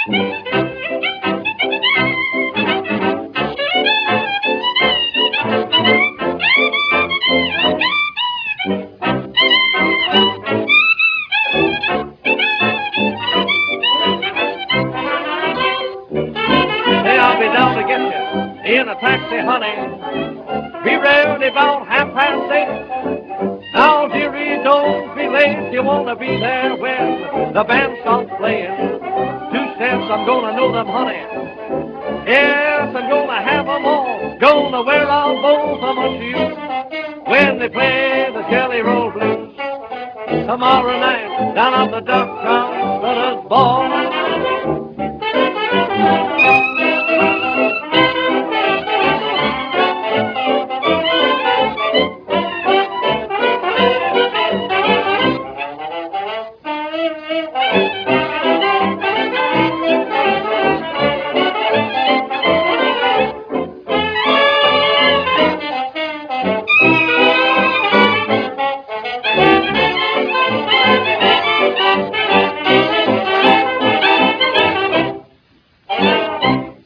Hey, I'll be down to get you in a taxi, honey. Be ready about 8:30. Now, dearie, don't be late. You want to be there when the band starts playing. 2 cents, I'm gonna know them, honey. Yes, I'm gonna have them all. Gonna wear out both of my shoes when they play the Jelly Roll Blues. Tomorrow night, down at the Duck Town Brothers Ball.